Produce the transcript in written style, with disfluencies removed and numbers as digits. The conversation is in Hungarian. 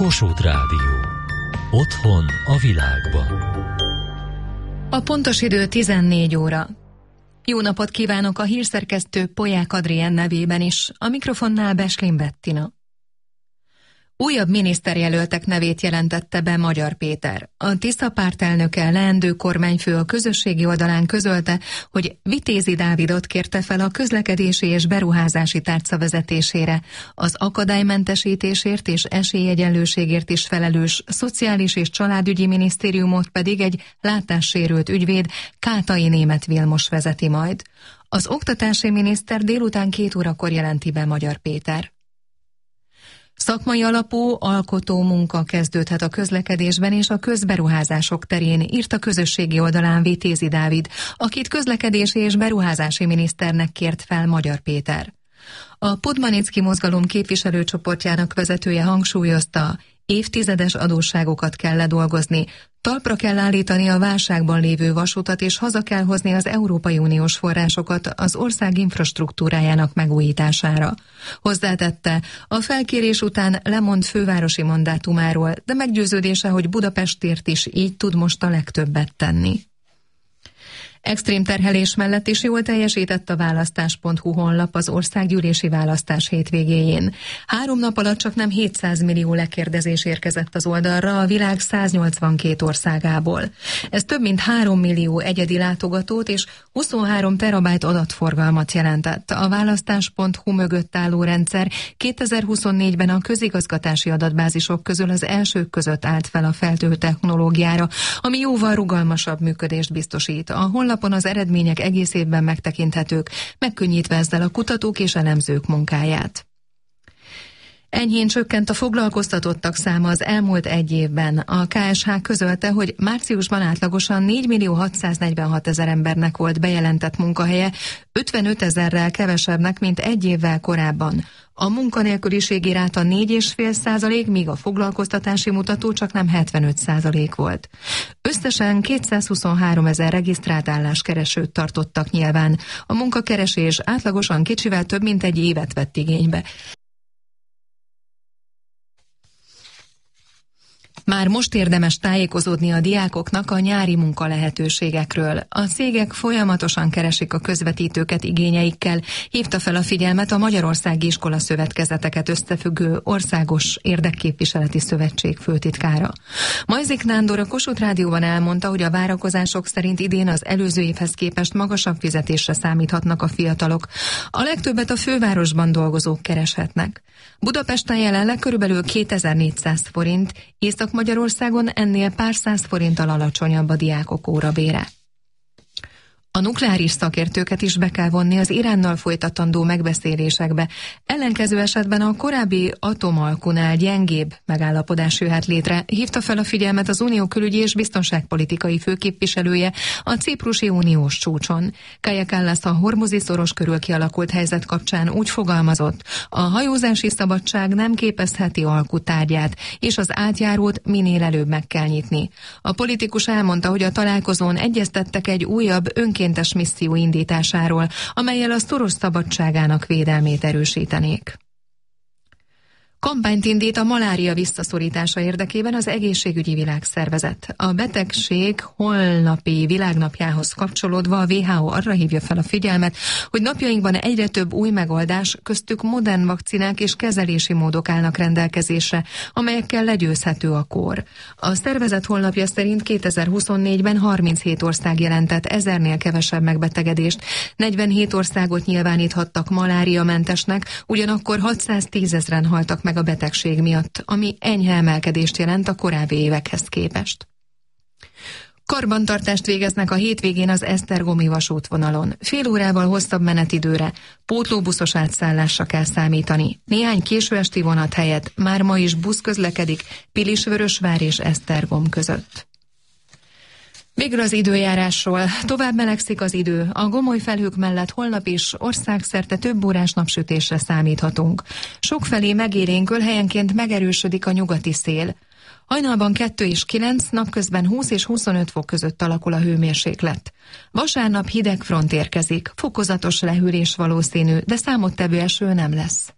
Kossuth Rádió. Otthon a világban. A pontos idő 14 óra. Jó napot kívánok a hírszerkesztő Polyák Adrien nevében is, a mikrofonnál Beslin Bettina. Újabb miniszterjelöltek nevét jelentette be Magyar Péter. A Tisza pártelnöke, leendő kormányfő a közösségi oldalán közölte, hogy Vitézi Dávidot kérte fel a közlekedési és beruházási tárca vezetésére, az akadálymentesítésért és esélyegyenlőségért is felelős Szociális és Családügyi Minisztériumot pedig egy látássérült ügyvéd, Kátai Németh Vilmos vezeti majd. Az oktatási miniszter délután 2 órakor jelenti be Magyar Péter. Szakmai alapú alkotó munka kezdődhet a közlekedésben és a közberuházások terén, írt a közösségi oldalán Vitézi Dávid, akit közlekedési és beruházási miniszternek kért fel Magyar Péter. A Podmanicki mozgalom képviselőcsoportjának vezetője hangsúlyozta, évtizedes adósságokat kell ledolgozni, talpra kell állítani a válságban lévő vasutat és haza kell hozni az Európai Uniós forrásokat az ország infrastruktúrájának megújítására. Hozzátette, a felkérés után lemond fővárosi mandátumáról, de meggyőződése, hogy Budapestért is így tud most a legtöbbet tenni. Extrém terhelés mellett is jól teljesített a választás.hu honlap az országgyűlési választás hétvégéjén. 3 nap alatt csak nem 700 millió lekérdezés érkezett az oldalra a világ 182 országából. Ez több mint 3 millió egyedi látogatót és 23 terabájt adatforgalmat jelentett. A választás.hu mögött álló rendszer 2024-ben a közigazgatási adatbázisok közül az elsők között állt fel a feltő technológiára, ami jóval rugalmasabb működést biztosít. A honlapon az eredmények egész évben megtekinthetők, megkönnyítve ezzel a kutatók és elemzők munkáját. Enyhén csökkent a foglalkoztatottak száma az elmúlt egy évben. A KSH közölte, hogy márciusban átlagosan 4.646.000 embernek volt bejelentett munkahelye, 55.000-rel kevesebbnek, mint egy évvel korábban. A munkanélküliségi ráta 4,5%, míg a foglalkoztatási mutató csak nem 75% volt. Összesen 223.000 regisztrált álláskeresőt tartottak nyilván. A munkakeresés átlagosan kicsivel több mint egy évet vett igénybe. Már most érdemes tájékozódni a diákoknak a nyári munkalehetőségekről. A cégek folyamatosan keresik a közvetítőket igényeikkel, hívta fel a figyelmet a Magyarországi Iskolaszövetkezeteket összefüggő Országos Érdekképviseleti Szövetség főtitkára. Majzik Nándor a Kossuth Rádióban elmondta, hogy a várakozások szerint idén az előző évhez képest magasabb fizetésre számíthatnak a fiatalok. A legtöbbet a fővárosban dolgozók kereshetnek. Budapesten jelenleg körülbelül 2400 forint, Észak-Magyarországon ennél pár száz forinttal alacsonyabb a diákok órabére. A nukleáris szakértőket is be kell vonni az Iránnal folytatandó megbeszélésekbe. Ellenkező esetben a korábbi atomalkunál gyengébb megállapodás jöhet létre, hívta fel a figyelmet az Unió külügyi és biztonságpolitikai főképviselője a Ciprusi uniós csúcson. Kaja Kallas a hormuzi szoros körül kialakult helyzet kapcsán úgy fogalmazott, a hajózási szabadság nem képezheti alkutárgyát, és az átjárót minél előbb meg kell nyitni. A politikus elmondta, hogy a találkozón egyeztettek egy újabb önkéntes misszió indításáról, amellyel a szoros szabadságának védelmét erősítenék. Kampányt indít a malária visszaszorítása érdekében az Egészségügyi Világszervezet. A betegség holnapi világnapjához kapcsolódva a WHO arra hívja fel a figyelmet, hogy napjainkban egyre több új megoldás, köztük modern vakcinák és kezelési módok állnak rendelkezésre, amelyekkel legyőzhető a kór. A szervezet honlapja szerint 2024-ben 37 ország jelentett 1000-nél kevesebb megbetegedést, 47 országot nyilváníthattak maláriamentesnek, ugyanakkor 610 000-en haltak meg a betegség miatt, ami enyhe emelkedést jelent a korábbi évekhez képest. Karbantartást végeznek a hétvégén az esztergomi vasútvonalon. Fél órával hosszabb menetidőre, pótlóbuszos átszállásra kell számítani. Néhány késő esti vonat helyett már ma is busz közlekedik Pilisvörösvár és Esztergom között. Végül az időjárásról. Tovább melegszik az idő. A gomoly felhők mellett holnap is országszerte több órás napsütésre számíthatunk. Sokfelé megélénkül, helyenként megerősödik a nyugati szél. Hajnalban 2 és 9, napközben 20 és 25 fok között alakul a hőmérséklet. Vasárnap hideg front érkezik, fokozatos lehűlés valószínű, de számottevő eső nem lesz.